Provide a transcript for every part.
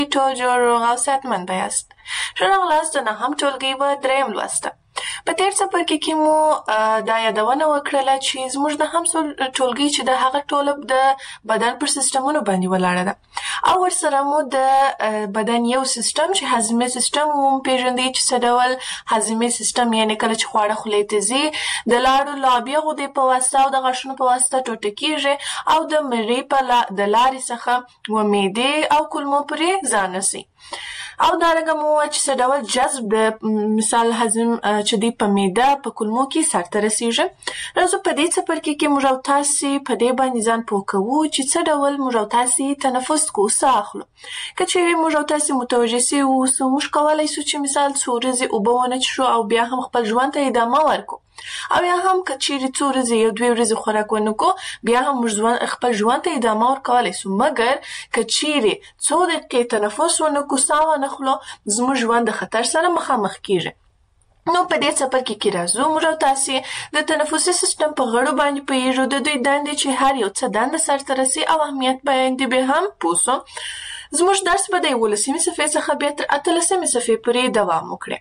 ټول جوړ روغ او صحتمند به یاست. ښه راغلاست د نهم ټولګي په دریم لوست ته. په تېر څپرکي کې مو دا یادونه وکړله چې زموږ د هم ټولګي چې د هغه ټوله د بدن پر سیستمونو باندې ولاړه ده او ورسره مو د بدن یو سیستم چې هضمي سیستم مو پېژندی چې څه ډول هضمي سیستم یعنې کله چې خواړه خولې ته ځي د لاړو لابې غدې په واسطه او د غاښونو په واسطه ټوټه کېږي او د مرۍ د لارې څخه و معدې او کولمو پورې ځان رسوي. او دارنګه مو چې څه ډول جذب د مثال هضم چې دی په معده په کولمو کې سرته رسیږي. راځو په دې څپرکي کې موږ او تاسې په دې باندې ځان پوه کوو چې څه ډول موږ او تاسې تنفس کوو، ساه اخلو. که چیرې موږ او تاسې متوجه سوي اوسو، موږ کولی سو چې مثال څو ورځې اوبه ونه څښو او بیا هم خپل ژوند ته ادامه ورکړو، او یا هم که چیرې څو ورځې یو دوې ورځې خوراک ونه کړو بیا هم موږ خپل ژوند ته ادامه ورکولی سو. مګر که چیرې څو دقیقې تنفس ونه کړو، ساه ونه اخلو، زموږ ژوند د خطر سره مخامخ کیږي. نو په دې څپرکي کې راځو موږ او تاسې د تنفسي سیستم په غړو باندې پوهېږو، د دوی دندې چې هر یو څه دنده سرته رسي او اهمیت باندې به هم پوه سو. زموږ درس به د 11مې صفحې څخه بیا تر 18مې صفحې پورې دوام وکړي.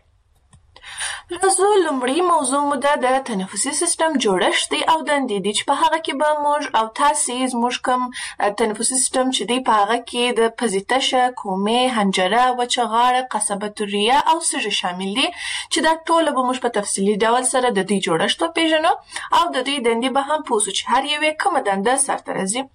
راځو لومړی موضوع مو د تنفسي سیستم جوړښت دی او دندې دي چې په هغه کې به موږ او تاسې زموږ کوم تنفسي سیستم چې دی په هغه کې د پزې تشه، کومې، حنجره، وچه غاړه، قصبة الریه او سږي شامل دي چې دا ټوله به موږ په تفصیلي ډول سره د دوی جوړښت وپېژنو او د دوی دندې به هم پوه سو چې هر یوې کومه دنده سرته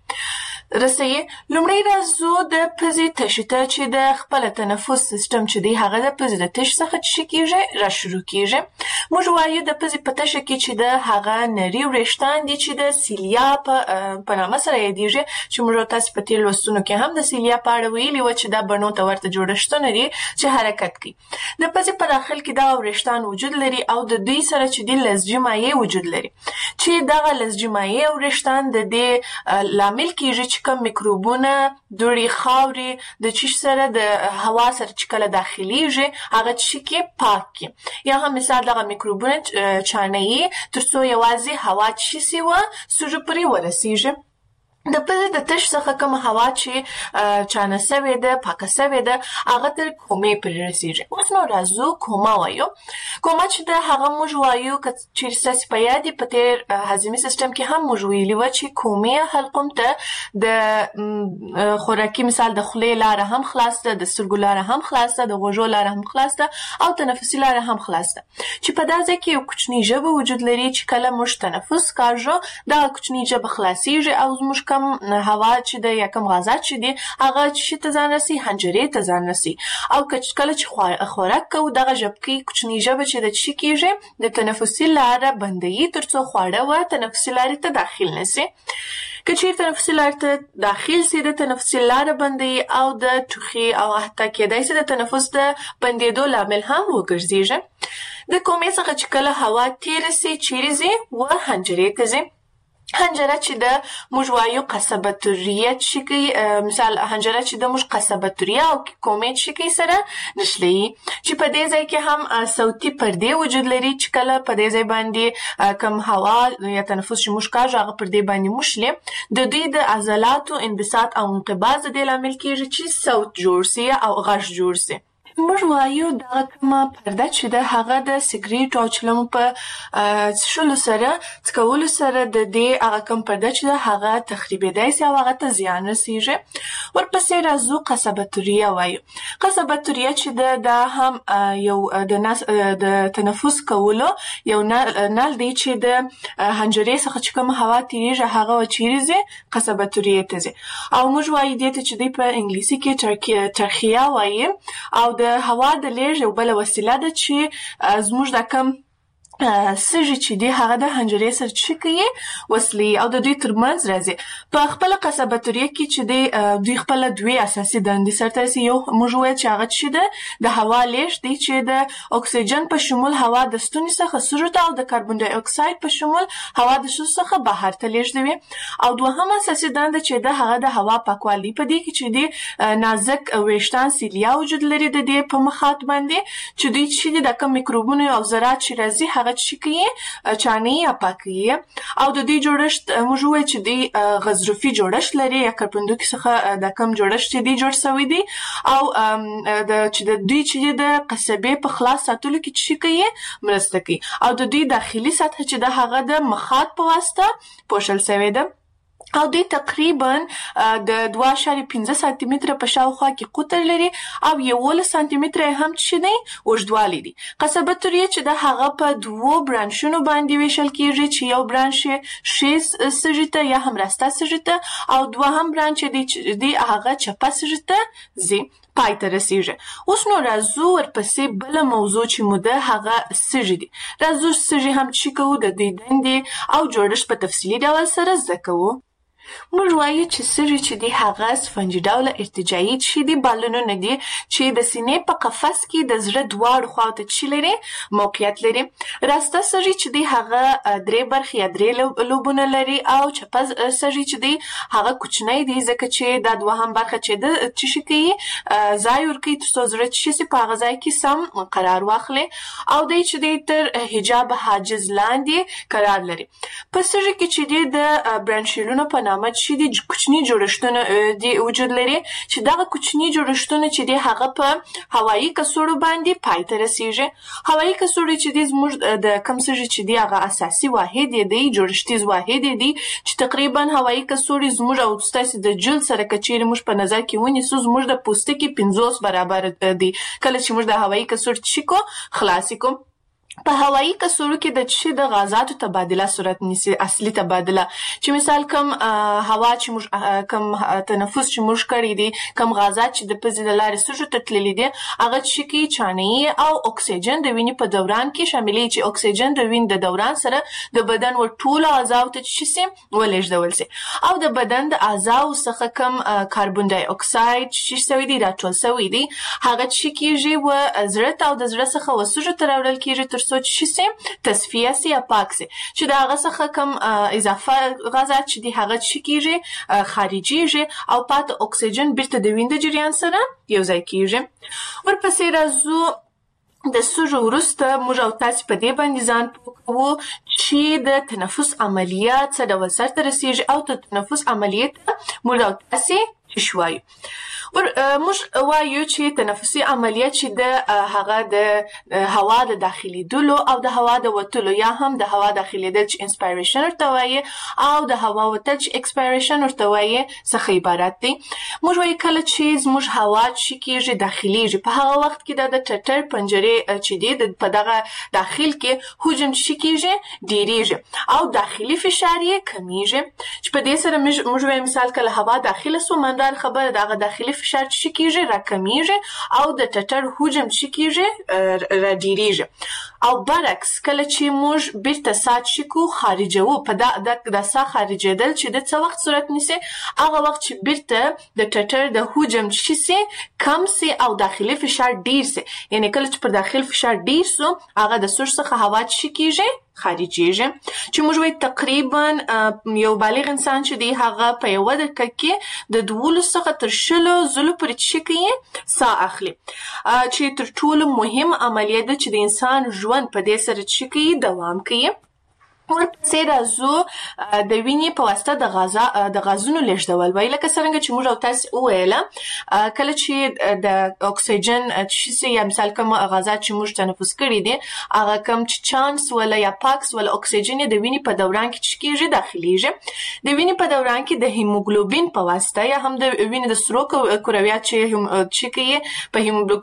رسوي. لومړی راځو د پزې تشې ته چې د خپل تنفس سیستم چې دی هغه د پزې د تش څخه چې کېږي را شروع کېږي. موږ وایو د پزې په تشه کې چې د هغه نري وریښتان دي چې د سیلیا په نامه سره یادېږي، چې موږ تاسې په تېر لوستونو کې هم د سیلیا په اړه ویلي وه چې دا بڼو ته ورته جوړښتونه دي چې حرکت کوي. د پزې په داخل کې دغه وریښتان وجود لري او د دوی سره چې دي لزجي مایع وجود لري چې دغه لزجي مایع او وریښتان د دې لامل کېږي چې کوم میکروبونه، دوړې، خاورې د چیش سره د هوا سره چې کله داخليږي هغه چې کې پاک کړي، یا هم مثال دغه میکروبونه چانهیي تر څو یوازې هوا چې سي و سږو پورې ورسیږي. د پزې د تش څخه کومه هوا چې چانه سوې ده، پاکه سوې ده، هغه تر کومې پورې رسیږي. اوس نو راځو کومه وایو. کومه چې ده هغه موږ وایو که چیرې ستاسې په یاد وي په تېر هضمي سیستم کې هم موږ ویلي وه چې کومې حلقوم ته د خوراکي مثال د خولې لاره هم خلاص ده، د سترګو لاره هم خلاص ده، د غوږو لاره هم خلاص ده او تنفسي لاره هم خلاص ده، چې په دا ځای کې یو کوچنۍ ژبه وجود لري چې کله موږ تنفس کاږو دغه کوچنۍ ژبه خلاصیږي او زموږ کم هوا چې ده یا کم غازات چې دي هغه چې ته ځان رسي حنجرې ته ځان رسي. او کله چې خوراک کوو دغه ژبکۍ کوچنۍ ژبه چې د څه کېږي د تنفسي لاره بندوي تر څو خواړه و تنفسي لارې ته داخل نه سي. که چیرې تنفسي لارې ته داخل سي د تنفسي لاره بندوي او د ټوخي او حتی کېدای سي د تنفس د بندېدو لامل هم وګرځېږي. د کومې څخه چې کله هوا تېره سي چیرې ځي و حنجرې ته ځي. حنجره چې د موږ وایو قصبة الریه چې کوي، مثال حنجره چې د موږ قصبة الریه او کومې چې کوي سره نښلوي، چې په دې ځای کې هم صوتي پردې وجود لري چې کله په دې ځای باندې کم هوا یا تنفس چې موږ کاږو هغه پردې باندې موښلي، د دوی د عضلاتو انبساط او انقباض د دې لامل کېږي چې صوت جوړ سي او غږ جوړ سي. موږ وایو دغه کومه پرده چې ده هغه د سګریټو او چلمو په څښلو سره څکولو سره د دې هغه کوم پرده چې ده هغه تخریبېدای سي او هغه ته زیان رسیږي. ورپسې راځو قصبة الریه وایو. قصبة الریه چې ده دا هم یو د تنفس کولو یو نل دی چې د حنجرې څخه چې کومه هوا تېرېږي هغه چیرې ځي قصبة الریه ته ځي. او موږ وایو دې ته چې دی په انګلیسي کې ترخیه وایي او د هوا د لیږد یو بله وسیله ده چې زموږ دا کم سږي چې دي هغه د حنجرې سره چې کوي وصلي او د دوی ترمنځ راځي. په خپله قصبة الریه کې چې دوی خپله دوې اساسي دندې سرته رسي. یو موږ وویل چې هغه چې ده د هوا لیږد دی چې د اکسیجن په شمول هوا د ستوني څخه سږو ته او د کاربن ډای اکساید په شمول هوا د سږو څخه بهر ته لیږدوي. او دوهمه اساسي دنده چې ده هغه د هوا پاکوالی. په دې کې چې دي نازک ویښتان سیلیا وجود لري د دې په مخاط باندې چې دوی چې دي د کوم میکروبونو او ذرات چې راځي هغه هغه چی کوي چانه‌ای یا پاکوي او د دې جوړښت موږ وایو چې دی غضروفي جوړښت لري یا کرپندوکي څخه د کم جوړښت چې دی جوړ شوی دی او د چې د دوی چې د قصبې په خلاص ساتلو کې چی کوي مرسته کوي او د دوی داخلي سطح چې د هغه د مخاط په واسطه پوښل شوی ده او دوی تقریبا د 2.5 سانتي متره په شاوخوا کې قطر لري او 11 سانتي متره هم چې دی اوږدوالی دی. قصبه توریه چې د هغه په 2 برانشونو باندې ویشل کیږي چې یو برانش ښي سږي ته یا هم راسته سږي ته او دوهم برانش دی هغه چپه سږي ته ځي پای ته رسیږي. اوس نو راځو ورپسې بله موضوع چې مو ده هغه سږي دي. راځو سږي هم چې کوو د دوی دندې او جوړښت په تفصیلي ډول سره زده کوو. موږ وایو چې سږي چې دی هغه سفنجي ډوله ارتجاعي چې دی بالونونه دي چې د سینې په قفس کې د زړه دواړو خواو ته چې لري موقعیت لري. راسته سږي چې دی هغه 3 برخې یا 3 لوبونه لري او چپه سږي چې دی هغه کوچنی دی ځکه چې دا دوهم برخه چې د چې کوي ځای ورکوي ترڅو زړه چې په هغه ځای کې سم قرار واخلي او دی چې دی تر حجاب حاجز لاندې قرار لري. په سږي کې چې دی د برانشیلونو په چې د کوچني جوړښتونه دی وجود لري چې دغه کوچني جوړښتونه چې دی هغه په هوایي کڅوړو باندې پای ته رسیږي. هوایي کڅوړې چې دی زموږ د کوم سږي چې دی هغه اساسي واحد دی جوړښتیز واحد دی چې تقریبا هوایي کڅوړې زموږ او ستاسو د جلد سره کچېرې موږ په نظر کې ونیسو زموږ د پوستکي 50 برابر دی کله چې موږ د هوایي کڅوړې چیکو خلاص کو. په هوایي کڅوړو کې د چې د غازاتو تبادله صورت نیسي اصلي تبادله چې مثال کم هوا چې موږ کم تنفس چې موږ کړی دي کم غازات چې د پزې د لارې سږو ته تللي دي هغه چې کې چانه‌ای او اکسیجن د وینې په دوران کې شاملې چې اکسیجن د وینې د دوران سره د بدن ور ټولو اعضاو ته چې سي ولېږدول سي او د بدن د اعضاو څخه کم کاربن ډای اکساید چې سوي دي راټول سوي دي هغه چې کېږي و زړه او د زړه څخه وسوجو تر وړل کېږي تر څو چې سي تصفیه سي یا پاک سي چې دا هغه څخه کم اضافه غازات چې دي هغه چې کېږي خارجيږي او پات اکسیجن بیرته د وینې د جریان سره یو ځای کېږي. ورپسې راځو د سږو وروسته موږ او تاسو په دې باندې ځان پوهوو چې د تنفس عملیات څه ډول سرته رسیږي او د تنفس عملیات موږ او تاسو شوایو. موږ وایو چې تنفسي عملیات چې د هغه د هوا د داخلي دلو او د هوا د وتلو یا هم د هوا داخلي دل چې انسپایریشن ورته وایي او د هوا وتل چې ایکسپایریشن ورته وایي څخه عبارت دي. موږ وایو کله چې زموږ هوا چې کېږي داخليږي په هغه وخت کې د ټټر پنجرې چې دی په دغه داخل کې حجم چې کېږي ډیریږي او داخلي فشار یې کمیږي چې په دې سره موږ وایو مثال کله هوا داخله سو مندار خبره دغه داخلي فشار چې کېږي راکمیږي او د ټټر حجم چې کېږي را ډیریږي او برعکس کله چې موږ بیرته سات شکو خارجو په د سا خارجېدل چې د څه وخت صورت نیسي هغه وخت چې بیرته د ټټر د حجم چې سي کم سي او داخلي فشار ډیر سي یعنی کله چې پر داخل فشار ډیر سو هغه د سور څخه هوا چې کېږي خارجيږي چې موږ وایو تقریبا یو بالغ انسان چې دی هغه په یو دقیقه کې د 12 څخه تر 20 ځلو پورې چې کوي ساه اخلي چې تر ټولو مهم عملیه ده چې د انسان ژوند په دې سره چې کوي دوام کوي. ورپسې راځو د وینې په واسطه د غازونو لیږدول وایي لکه څنګه چې موږ او تاسو وویله کله چې د اکسیجن چې یا مثال کوم غازات چې موږ تنفس کړي دي هغه کوم چې چانس ولا یا پاکس ولا اکسیجن د وینې په دوران کې چې کېږي داخليږي د وینې په دوران کې د هیموګلوبین په واسطه یا هم د وینې د سرو کرویات چې کوي په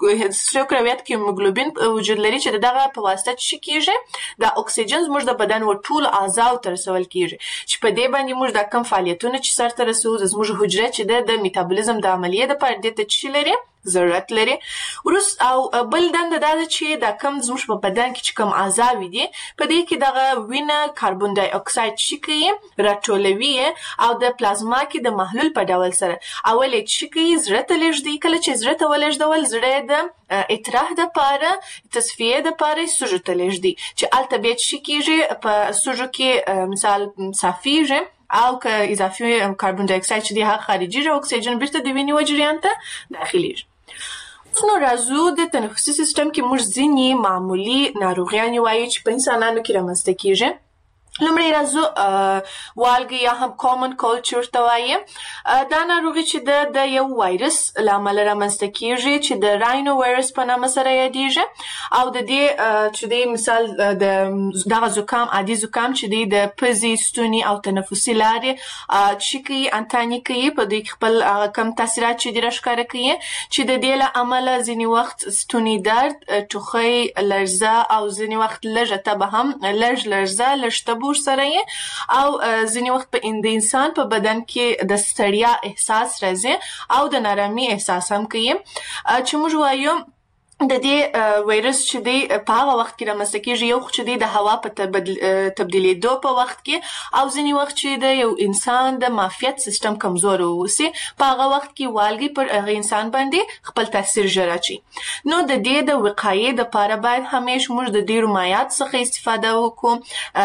سرو کرویات کې هیموګلوبین وجود لري چې دغه په واسطه چې کېږي د اکسیجن زموږ د بدن ټول اعضاء تر رسول کیږي چې په دې باندې موږ د کم فعالیتونه چې سر ته رسو زموږ حجره چې د میټابولیزم د عملیې د پاره د چې لري ضرورت لري. ورس او بل دنده دا چې د کم زموږ په بدن کې چې کم اعضاء دي په دې کې دغه وینه کاربن ډای اکساید چې کوي راټولوي او د پلازما کې د محلول په ډول سره اول چې کوي زړه ته لږدي کله چې زړه ته ولږدول زړه د اطراح د پاره تصفیه د پاره سږو ته لږدي چې البته چې کېږي په سږو کې مثال صافیږي او که اضافي کاربن ډای اکساید چې د خارجي اکسیجن بیرته د وینې و جریان ته داخليږي. نو راځو د تنفسي سیستم کې موږ ځینې معمولی ناروغیان وایو چې په انسانانو کې رامنځته کیږي. لومړی راځو والګي یا هم کامن کولډ چې ورته وایي. دا ناروغي چې د یو وایرس له امله رامنځته کیږي چې د راینو وایرس په نامه سره یادیږي او د دې چې د مثال د دغه زکام عادي زکام چې د پزې ستوني او تنفسي لارې چې انتاني کوي په دې خپل کم تاثیرات چې د راښکاره کوي چې د دې له امله ځینې وخت ستوني درد ټوخی لړزه او ځینې وخت لږه تبه هم لړزه لږ تبه سره او ځینې وخت په انسان په بدن کې د ستړیا احساس راځي او د نارامي احساس هم کوي چې موږ وایو د دې وایرس چې دی په هغه وخت کې رامنځته کیږي یو چې دی د هوا په تبدیلېدو په وخت کې او ځینې وخت چې د یو انسان د معافیت سیستم کمزور ووسي په هغه وخت کې والګي پر هغه انسان باندې خپل تاثیر ژر اچي. نو د دې د وقایې لپاره باید همیشه موږ د ډیرو مایعات څخه استفاده وکړو،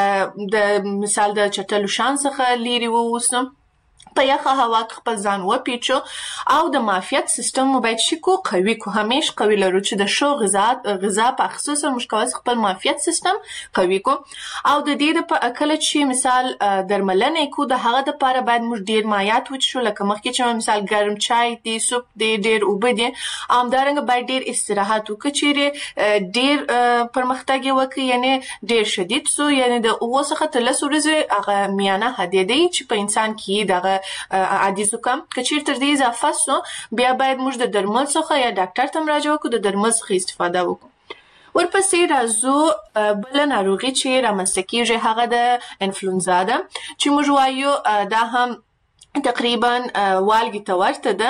د مثال د چټلو شان څخه لري ووسو، په یخه هوا کې خپل ځان وپیچو او د معافیت سیستم مو باید شکو قوي کو، همیشه قوي لرو چې د شو غذا په خصوصا موږ کولی خپل معافیت سیستم قوي کو. او د دې په کله چې مثال درملنه کو د هغه لپاره باید موږ ډیر مایعات وڅښو، لکه مخکې چې مثال ګرم چای دی، سوپ دی، ډیر اوبه دي. همدارنګه باید ډیر استراحت وکړو چې ډیر پرمختګ وکړي، یعنی ډیر شدید سو، یعنی د 9 څخه تر 10 ورځې هغه میانه حدیدي چې په انسان کې دغه عادي زکام کچیر تر دې اضافه سو بیا باید موږ د درمل څخه یا ډاکټر ته مراجعه وکړو، د درمل څخه استفاده وکړو. ورپسې راځو بل ناروغي چې رامنځته کیږي هغه د انفلونزا ده چې موږ وایو دا هم تقریبا والګي ته ورته ده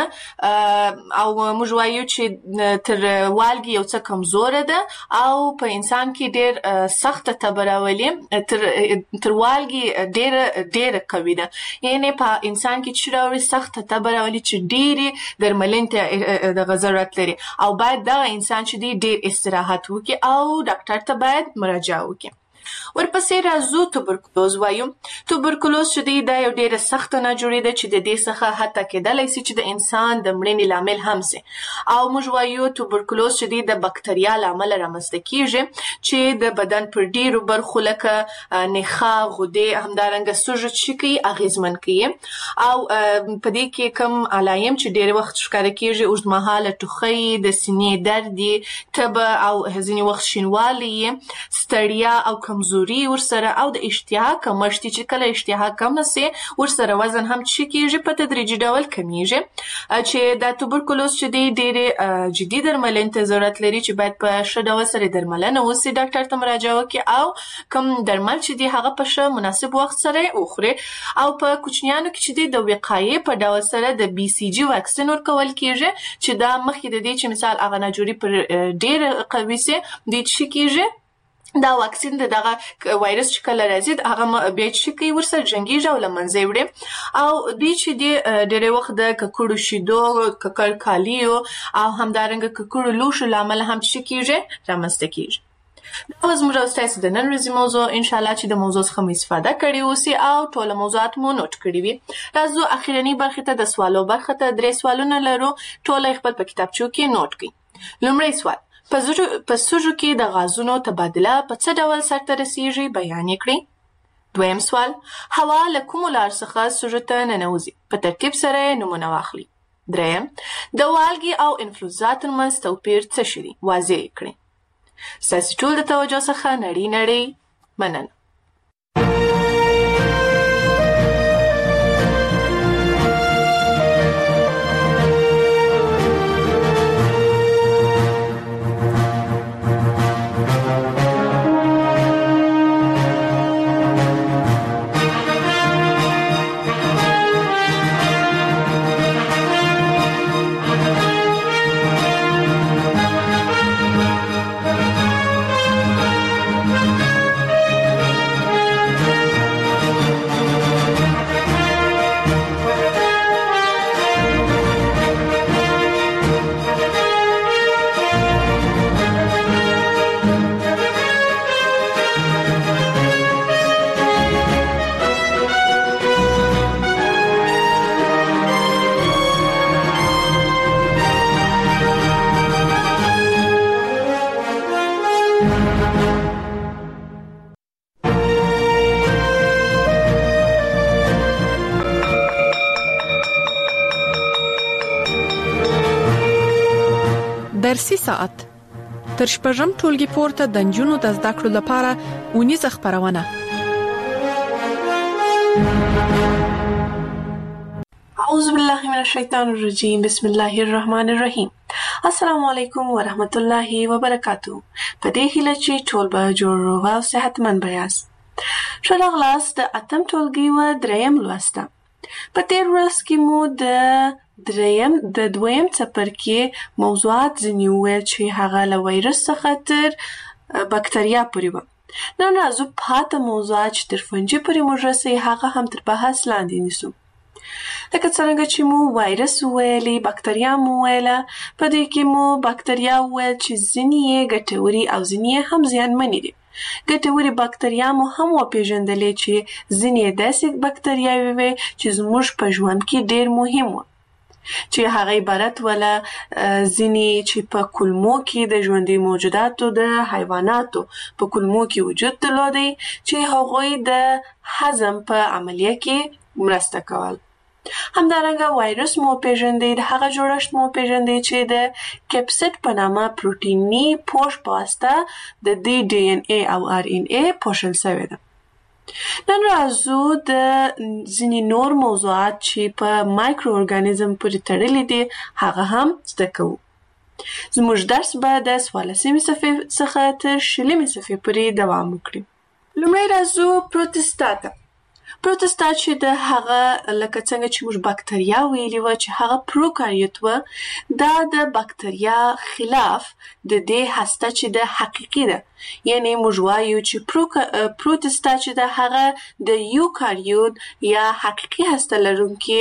او موږ وایو چې تر والګي یو څه کمزوره ده او په انسان کې ډېر سخته تبه راولي، تر والګي ډېره قوي ده، یعنی په انسان کې چې راوړي سخته تبه راولي چې ډېرې درملنې ته دغه ضرورت لري او باید دغه انسان چې ډېر استراحت وکړي او ډاکټر ته باید مراجعه وکړي. ورپسې راځو توبرکلوز وایو. توبرکلوز چې دی دا یو ډیره سخت ناجوړي ده چې د دې څخه حتی کېدلی شي چې د انسان د مړینې لامل هم سي او موږ وایو توبرکلوز چې دی د بکتریا لامل رامنځته کیږي چې د بدن پر ډیرو برخو لکه نخاع، غدې، همدارنګه سوژه چې کوي اغیزمن کوي او په دې کې کم علایم چې ډیر وخت ښکاره کیږي اوږدمهاله ټوخی، د سینې درد، تبه او ځینې وخت شینوالی، ستړیا او کمزوري ورسره او د اشتها کمښت چې کله اشتها کم سي ورسره وزن هم چې کیږي په تدریجي ډول کمیږي چې د توبرکلوز چې دی ډېر جدي درملنې ته ضرورت لري چې باید په ښه ډول سره درملنه وسي، ډاکټر ته مراجعه وکړي او کوم درمل چې دی هغه په ښه مناسب وخت سره وخوري او په کوچنیانو کې چې دی د وقایې په ډول سره د بي سي جي واکسین ورکول کیږي چې دا مخکې د دې چې مثال هغه ناجوړي پر ډېر قوي سي د چې کیږي دا واکسین دغه وایرس چې کله راځي هغه بیا چې کوي ورسره جنګیږي او له منځه وړي او دوی چې د ډېری وخت د ککړو شیدو، ککړ کالیو او همدارنګه ککړو لوښو له امله هم چې کیږي رامنځته کیږي. دا زموږ او ستاسو د نن ورځې موضوع، انشاءالله چې د موضوع څخه مو استفاده کړې اوسي او ټول موضوعات مو نوٹ کړي وي. راځو اخیرنۍ برخې ته د سوالو برخه ته 3 سوالونه لرو، ټول خپل په کتابچو کې نوٹ کړئ. لومړی سوال: په سوژو کې د غازونو تبادله په څه ډول سرته رسیږي بیان یې کړئ. دویم سوال: هوا له کومو لار څخه سوژو ته ننوځي؟ په ترتیب سره یې نومونه واخلئ. دریم: د والګي او انفلونزا ترمنځ توپیر څه شی دی؟ واضح یې کړئ. ستاسو ټول د توجه څخه نړۍ مننه. درسي ساعت تر شپږم ټولګي پورته د نجونو د زده کړو لپاره اونیزه خپرونه. اعوذ بالله من الشیطان الرجیم. بسم الله الرحمن الرحیم. السلام علیکم ورحمت الله وبرکاتہ. په دې هیله چې ټول به جوړ روغ او صحتمند یاست. ښه راغلاست د اتم ټولګي و دریم لوسته. په تیر ورځ کې مو د دویم څپرکي موضوعات ځینې وویل چې هغه له وایرس څخه تر بکتریا پورې وه. نن راځو پاته موضوعات چې تر فنجي پورې موږ رسوي هغه هم تر بحث لاندې نیسو. لکه څرنګه چې مو وایرس وویلې، بکتریا مو وویله. په دې کې مو بکتریا وویل چې ځینې یې ګټورې او ځینې یې هم زیانمنې دي. ګټورې بکتریا مو هم وپېژندلې چې ځینې یې داسې بکتریاوې وې چې زموږ په ژوند کې ډېر مهم وو، چې هغه عبارت وله ځینې چې په کولمو کې د ژوندي موجوداتو د حیواناتو په کولمو کې وجود درلودی چې هغوی د هضم په عملیه کې مرسته کول. همدارنګه وایرس مو پیژندې، د هغه جوړښت مو پیژندې چې د کیپسیډ په نامه پروتیني پوښ په واسطه د دې ډي ان اي او ار ان اي پوښل شوی ده. نن راځو د ځینې نور موضوعات چې په مایکرو ارګانیزم پورې تړلي دي هغه هم زده کوو. زموږ درس به د 14مې صفحې څخه تر 20مې صفحې پورې دوام وکړي. لومړی راځو پروتستا ته. پروتستا چې د هغه لکه څنګه چې موږ بکتریا ویلي وه چې هغه پروکاریوت وه، دا د بکتریا خلاف د دې هسته چې د حقیقي ده، یعنی موږ وایو چې پروتستا چې د هغه د یوکاریوت یا حقیقي هسته لرونکي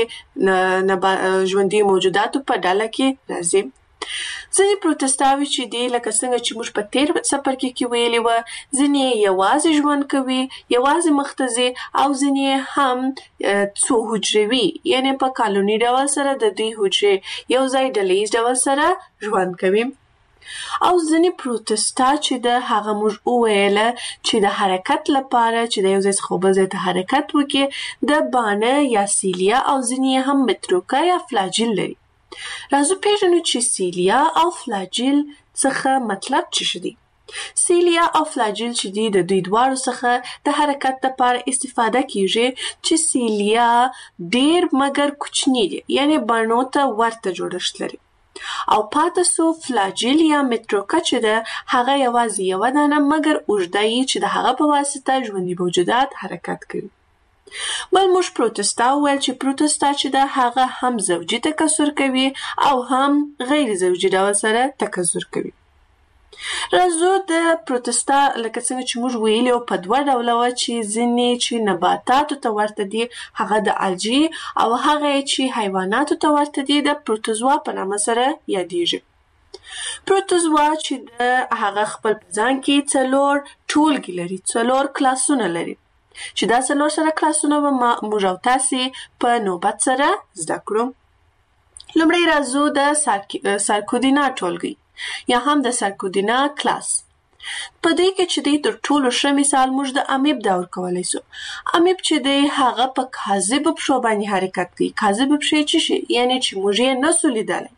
ژوندي موجوداتو په ډله کې راځي. ځینې پروتستاوي چې دي لکه څنګه چې موږ په تیر څپرکي کې ویلي وه، ځینې یوازې ژوند کوي، یوازې مخته ځي، او ځینې هم څو حجروي، یعنی په کالوني ډول سره د دوی حجرې یو ځای ډلیز ډول سره ژوند کوي. او ځینې پروتستا چې د هغه موږ وویله چې د حرکت لپاره چې د یو ځای څخه بل ځای ته حرکت وکړي د بانه یا سیلیا او ځینې هم متروکه یا فلاجیل لري. راځو پیژنو چې سیلیا او فلاجیل څخه مطلب څه دي. سیلیا او فلاجیل چې دي د دوی دواړو څخه د حرکت لپاره استفاده کیږي چې سیلیا ډیر مګر کوچنی دي، یعنی بڼو ته ورته جوړښت لري، او پاتې سو فلاجیل یا متروکه چې ده هغه یوازې یوه دانه مګر اوږده یي چې د هغه په واسطه ژوندي موجودات حرکت کوي. بل موږ پروتستا وویل چې پروتستا چې ده هغه هم زوجي تکثر کوي او هم غیر زوجي ډول سره تکثر کوي. راځو د پروتستا لکه څنګه چې موږ ویلي په دوه ډوله وه چې ځینې چې نباتاتو ته ورته دي هغه د الجی او هغه چې حیواناتو ته ورته دي د پروتوزوا په نامه سره یادیږي. پروتوزوا چې د هغه خپل په ځان کې 4 ټولګي لري، 4 کلاسونه لري، چې دا 4 سره کلاسونه به موږ او تاسې په نوبت سره زده کړو. لومړی راځو د سارکودینا ټولګي یا هم د سارکودینا کلاس. په دې کې چې دی تر ټولو ښه مثال موږ د امیب دور کولی سو. امیب چې دی هغه په کاذبو پښو باندې حرکت کوي. کاذبې پښې څه شي؟ یعنی چې موږ یې نسو لیدلی،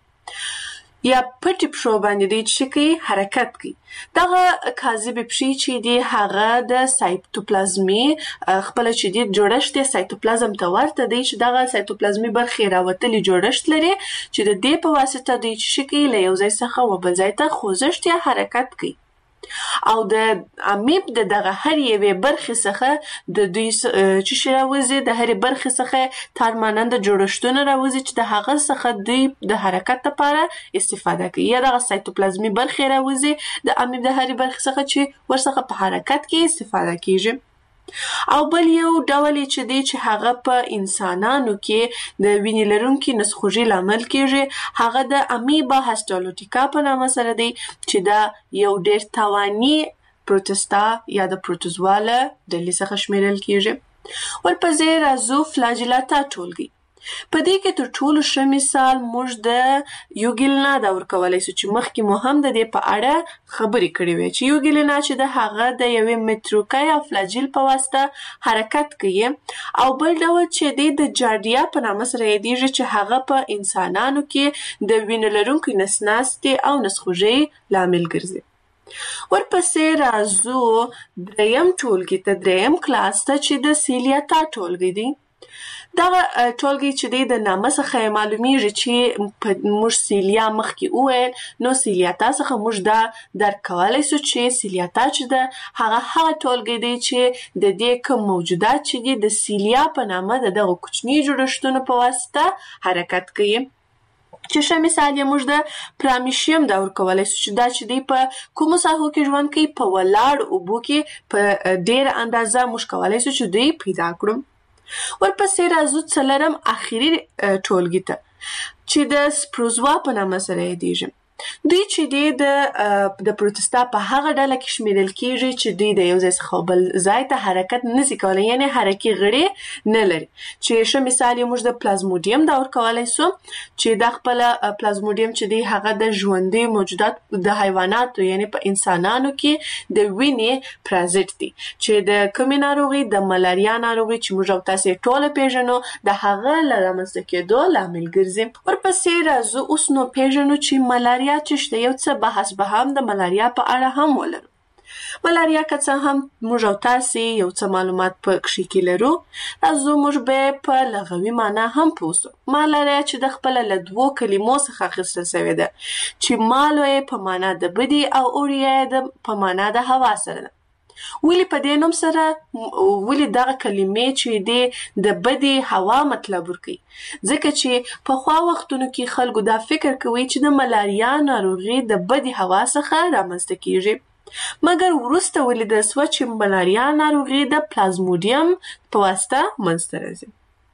یا پټې پښو باندې دی چې کوي حرکت کوي. دغه کاذبې پښې چې دی هغه د سایتوپلازمي خپله چې دی جوړښت یې سایتوپلازم ته ورته دی چې دغه سایتوپلازمي برخې راوتلي جوړښت لري چې د دې په واسطه دوی چې کوي له یو ځای څخه و بل ځای ته خوځښت یا حرکت کوي. او د امیب د دغه هر یوې برخې څخه د دوی چې شي راوځي، د هرې برخې څخه تارماننده جوړښتونه راوځي چې د هغه څخه دوی د حرکت لپاره استفاده کوي، یا دغه سایتوپلازمي برخې راوځي د امیب د هرې برخې څخه چې ورڅخه په حرکت کې استفاده کیږي. او بل یو ډول چې دی چې هغه په انسانانو کې د وینې لرونکي نسخوږي لامل کیږي، هغه د امیبا هسټالوټیکا په نامه سره دی چې دا یو ډیر توانی پروتستا یا د پروتوزوا له ډلې څخه شمیرل کیږي. ورپسې راځو فلاجیلاتا ټولګي. په دې کې تر ټولو ښه مثال موږ د یوګیلنا دا ورکولی سو چې مخکې مو هم د دې په اړه خبرې کړې وې چې یوګیلنا چې د هغه د یوې متروکۍ او فلاجیل په واسطه حرکت کوي او بل ډول چې د جارډیا په نامه سره یادیږي چې هغه په انسانانو کې د وینې لرونکي نسناستې او نسخوږۍ لامل ګرځي. ورپسې راځو دریم ټولګي ته، دریم کلاس ته چې د سیلیاتا ټولګي دی. دغه ټولګي چې د نامه څخه معلومیږي چې موږ سیلیا مخکې وویل، نو سیلیاتا څخه موږ دا درک کولی سو چې سیلیاتا چې ده هغه ټولګي دی چې د دې کوم موجودات چې دي د سیلیا په نامه د دغه کوچني جوړښتونو په واسطه حرکت کوي. چې ښه مثال یې موږ د پرامیشیم دا ورکولی سو چې دا چې دی په کومو ساحو کې ژوند کوي، په ولاړ اوبو کې په ډېره اندازه موږ کولی سو چې دوی پیدا کړو. ورپسې راځو څلورم اخري ټولګي ته چې د سپروزوا په نامه سره یادیږي. دوی چې د پروتستا په هغه ډله کې شمیرل کیږي چې دوی د یو ځای څخه بل ځای ته حرکت نشي کولی، یعنی حرکي غړي نه لري. چې ښه مثال یې موږ د پلازموډیم دا ورکولی سو چې دا خپل پلازموډیم چې دی هغه د ژوندي موجودات د حیواناتو یعنی په انسانانو کې د وینې پرازیت دی چې د کومې ناروغي، د ملاریا ناروغي چې موږ او تاسې ټوله پیژنو د هغه له رامنځته کېدو لامل ګرځي. ورپسې راځو اوس نو پیژنو چې ملاریا چې شته، یو څه بحث به هم د ملاریا په اړه هم ولرو. ملاریا که څه هم موږ او تاسې یو څه معلومات په کښې کې لرو، راځو موږ به په لغوي معنا هم پوه سو. ملاریا چې د خپله له دوو کلمو څخه اخیستل سوې ده چې مالو یې په معنا د بدي او اوریا یې په معنا د هوا سره ده. ولې په دې نوم سره، ولې دغه کلمې چې دی د بدی هوا مطلب ورکوي؟ ځکه چې پخوا وختونو کې خلکو دا فکر کوي چې د ملاریا ناروغي د بدی هوا څخه رامنځته کیږي، مګر وروسته ولیدل سوه چې ملاریا ناروغي د پلازموډیم په واسطه منځته راځي.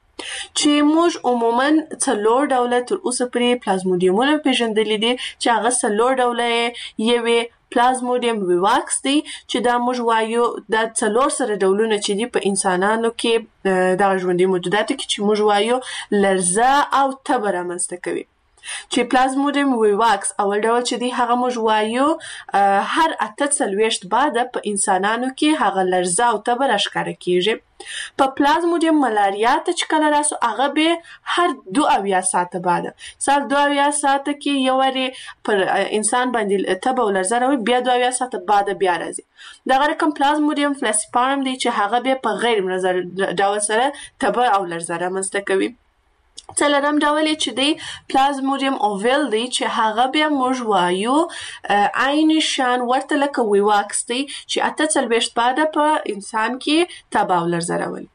چې موږ عموما 4 ډوله تر اوسه پورې پلازموډیمونه پیژندلي دي چې هغه 4 ډوله یې پلازموډیم ویواکس دی چې دا موږ وایو دا 4 سره ډولونه چې دي په انسانانو کې دغه ژوندي موجوداتو کې چې موږ وایو لرزه او تبه رامنځته کوي. چې پلازموډیم ویواکس اول ډول چې دی هغه موږ وایو هر 48 بعده په انسانانو کې هغه لرزه او تبه راښکاره کیږي. په پلازموډیم ملاریا ته چې کله راسو هغه به هر 72 ساعته بعده، سال 72 ساعته کې یو وارې پر انسان باندې تبه او لرزه راوړي، بیا 72 ساعته بعده بیا راځي. دغه رقم پلازموډیم فلاسیپارم دی چې هغه به په غیر منظم ډول سره تبه او لرزه رامنځته کوي. څلورم ډول چې دی پلازموډیم اوویل دی چې هغه بیا موږ وایو عین شان ورته لکه ویواکس دی چې 48 بعده په انسان کې تبه او لرزه راولي.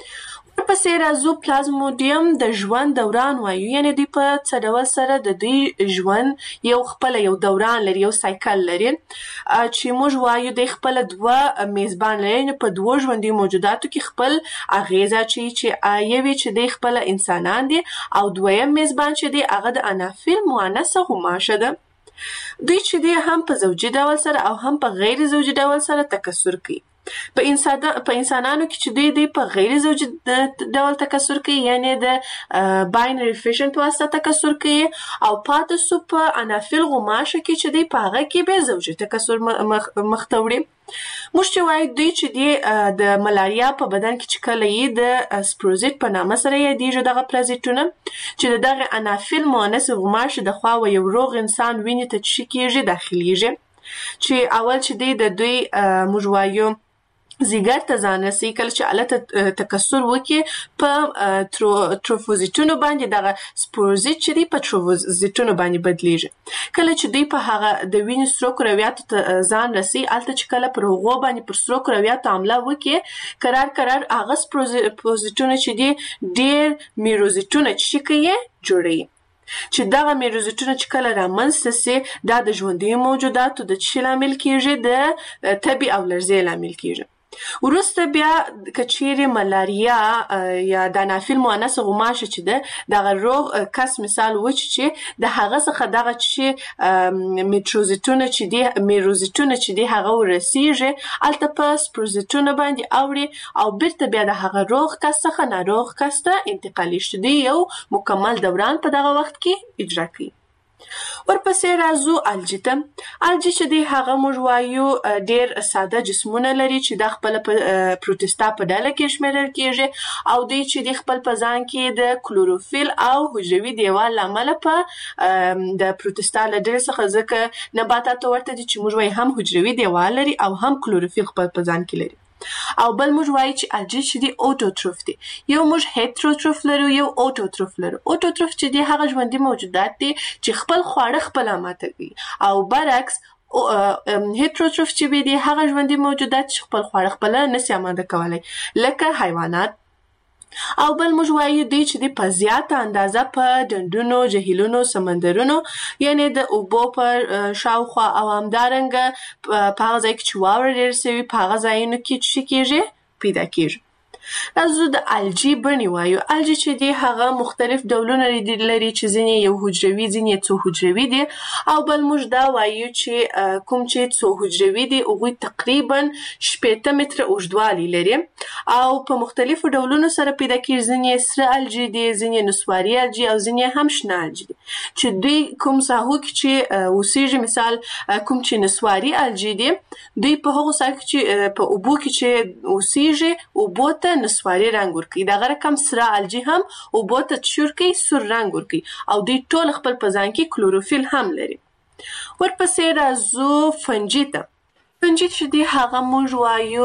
ورپسې راځو پلازموډیم د ژوند دوران وایو، یعنی دوی په څه ډول سره د دوی ژوند یو خپله یو دوران لري، یو سایکل لري چې موږ وایو دوی خپله 2 میزبان لري، یعنی په 2 ژوندي موجوداتو کې خپل اغیزه چې یوې چې دوی خپله انسانان دي او دویم میزبان چې دی هغه د انافیل مؤنثه غوماشه ده. دوی چې دی هم په زوجي ډول سره او هم په غیر زوجي ډول سره تکثر کوي. په انسانانو کې چې دی په غیر زوجي ډول تکثر کوي، یعنی د باینری فیشن په واسطه تکثر کوي، او پاتې سو په انافیل غوماشه کې چې دی په هغه کې به زوجي تکثر مخته وړي. موږ چې وایو دوی چې دی د ملاریا په بدن کې چې کله یې د سپروزیت په نامه سره یادیږي دغه پرازیتونه چې دغه انافیل مؤنث غوماشه د خوا و یو روغ انسان وینې ته چې کیږي داخليږي، چې اول چې دی د دوی موږ وایو زیګر ته ځان رسي، کله چې الته تکثر وکړي په تروفوزیتونو باندې دغه سپوروزیت چې دی په تروفوزیتونو باندې بدلیږي. کله چې دوی په هغه د وینې سرو کرویاتو ته ځان رسي، الته چې کله پر هغو باندې پر سرو کرویاتو حمله وکړي قرار هغه سپوروزیتونه چې دی ډېر میروزیتونه چې کوي جوړوي، چې دغه میروزیتونه چې کله رامنځته سي دا د ژوندیو موجوداتو د څه لامل کیږي؟ د تبې او لرزې لامل کیږي. وروسته بیا کچېرې ملاریا یا د انافیل مؤنث غوماشه چې ده دغه روغ کس مثال وچ چې د هغه څخه دغه چې میروزیټونه چې دي هغه ورسیږي الته په سپروزیټونه باندې اوړي او بیرته بیا د هغه روغ کس څخه ناروغ کس ته انتقالي شي دی یو مکمل دوران په دغه وخت کې اجرا کوي. ورپسې راځو الجی ته. الجی چې دی هغه موږ وایو ډیر ساده جسمونه لري چې د خپل پروتستا په ډله کې شمیرل کیږي او دوی چې د خپل په ځان کې د کلوروفیل او حجروي دیوال لامل په د پروتستا له ډلې څخه ځکه نباتات ورته دي چې موږ وایو هم حجروي دیوال لري او هم کلوروفیل خپل په ځان کې لري. او بل موږ وایو چې الجی چې دی اوټوټروف دی. یو موږ هیټروټروف لرو یو اوټوټروف لرو. اوټوټروف چې دی هغه ژوندي موجودات دي چې خپل خواړه خپل ماته کوي او برعکس هیټروټروف چې دی هغه ژوندي موجودات چې خپل خواړه خپل نشي آماده کولای لکه حیوانات. او بل موږ وایو دی چې دی په زیاته اندازه په ډنډونو، جهیلونو، سمندرونو یعنی د اوبو پر شاوخوا او همدارنګه په هغه ځای کې چې واوره ډېر سوي په هغه ځایونو کې څه کیږي پیدا کیږي. راځو د الجی بڼې وایو. الجی چې دی هغه مختلف ډولونه لري چې ځینې یو حجروي ځینې څو حجروي دي او بل موږ دا وایو چې کوم چې څو حجروي دي هغوی تقریبا 8 متره اوږدوالی لري او په مختلفو ډولونو سره پیدا کیږي. ځینې سره الجی دي، ځینې نسواري الجی او ځینې هم شنه الجی دي چې دوی کوم ساحو کې چې اوسیږي مثال کوم چې نسواري الجی دي دوی په هغو ساحو کې چې په اوبو کې چې اوسیږي اوبو ته نسواري رنګ ورکوي. دغه رقم سره الجی هم اوبو ته چور کوي سور رنګ ورکوي او دوی ټول خپل په ځان کې کلوروفیل هم لري. ورپسې راځو فنجي ته. فنجي چې دی هغه موږ وایو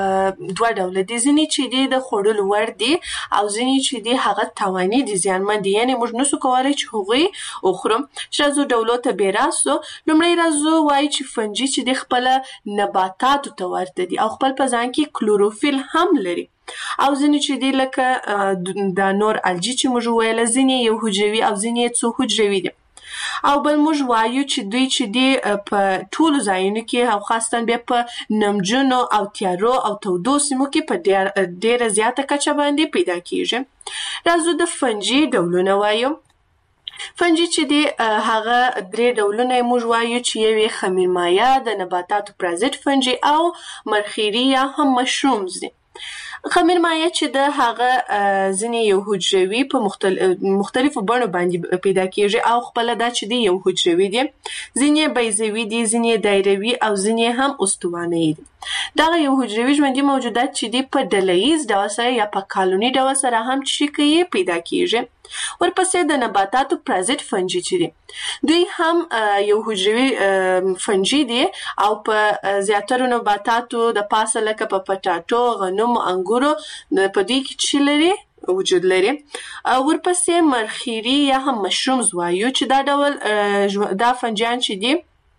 دوه ډوله دي. ځینې چې دی د خوړلو وړ دي او ځینې چې دی هغه تاواني دي، زیانمن دي، یعنی موږ نسو کولی چې هغوی وخورو. چې راځو ډولو ته بې راستو. لومړی راځو وایو چې فنجي چې دی خپله نباتاتو ته ورته دي او خپل په ځان کې کلوروفیل هم لري او ځینې چې دی لکه د نور الجی چې موږ ویله ځینې یو حجروي او ځینې څو حجروي دي. او بل موږ وایو چې دوی چې دی په ټولو ځایونو کې او خاصتا بیا په نمجنو او تیارو او تودو سیمو کې په ډیره زیاته کچه باندې پیدا کیږي. راځو د فنجي ډولونه وایو. فنجي چې دی هغه 3 ډولونه موږ وایو چې یو خمیرمایه، د نباتاتو پرازیت فنجي او مرخیري یا هم مشرومز دي. خمیرمایه چې د هغه ځینې یو حجروي په مختلفو بڼو باندې پیدا کیږي او خپل دا چې دی یو حجروي دي، ځینې بیضوي دي، ځینې دایروي او ځینې هم استوانه‌ای دي. دغه یو حجروي ژوندي موجودات چې دی په ډله‌ییز ډول سره یا په کالوني ډول سره هم چې کوي پیدا کیږي. ورپسې د نباتاتو پرازیت فنجي چې دي دوی هم یو حجروي فنجي دي او په زیاترو نباتاتو د پاسه لکه په پټاټو، غنمو، انګورو په دوی کې چې لري وجود لري. ورپسې مرخیري یا هم مشرومز وایو چې دا ډول دا فنجیان چې دي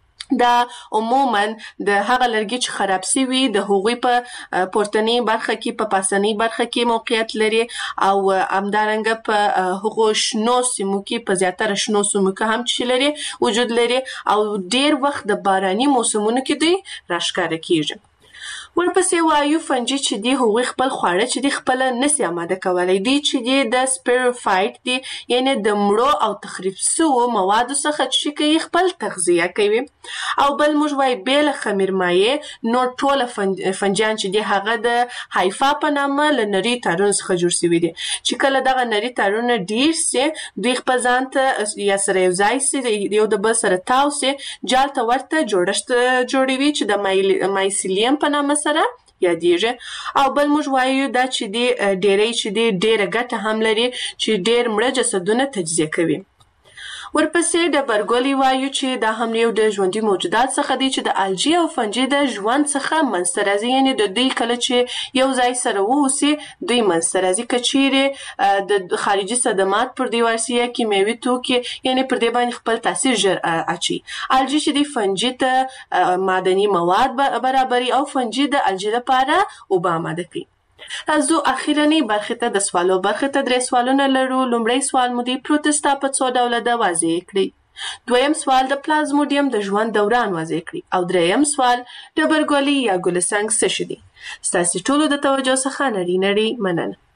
دا عموما د هغه لرګي چې خراب سوي د هغوی په پورتنۍ برخه کې په پاسنۍ برخه کې موقعیت لري او همدارنګه په هغو شنو سیمو کې په زیاتره شنو سیمو کې هم چې لري وجود لري او ډیر وخت د باراني موسمونو کې دوی راښکاره کیږي. ورپسې وایو فنجي چې دی هغوی خپل خواړه چې دی خپل نسي آماده کولی. دی چې دی د سپیروفایټ دی یعنی د مړو او تخریب سوو موادو څخه چې کوي خپل تغذیه کوي. او بل موږ وایو بې له خمیرمایې نور ټوله فنجیان چې دی هغه د هایفا په نامه له نري تارونو څخه جوړ سوي دي چې کله دغه نري تارونه ډیر سي دوی خپل ځان ته یا سره یو ځای سي یو د بل سره تاو سي جال ته ورته جوړښت جوړوي چې د مایسیلیم په نامه سره یادیږي. او بل موږ وایو دا چې دی ډیری چې دی ډیره ګټه هم لري چې ډیر مړه جسدونه تجزیه کوي. ورپسې ډبرګولي وایو چې دا هم یو د ژوندي موجودات څخه دی چې د الجی او فنجي د ژوند څخه منځته راځي، یعنی د دوی کله چې یو ځای سره واوسي دوی منځته راځي که چیرې د خارجي صدمات پر دې ورسي یا کیمیاوي توکي یعنی پر دې باندې خپل تاثیر ژر اچي. الجی چې دی فنجي ته معدني مواد برابري او فنجي د الجی لپاره اوبه آماده کوي. راځو اخیرنۍ برخې ته د سوالو برخې ته 3 سوالونه لرو. لومړی سوال مو دی پروتستا په څو ډوله ده واضح کړئ. دویم سوال د پلازموډیم د ژوند دوران واضح کړي او دریم سوال ډبرګولي یا ګلسنګ څه شي دي. ستاسو ټولو د توجه څخه نړۍ مننه.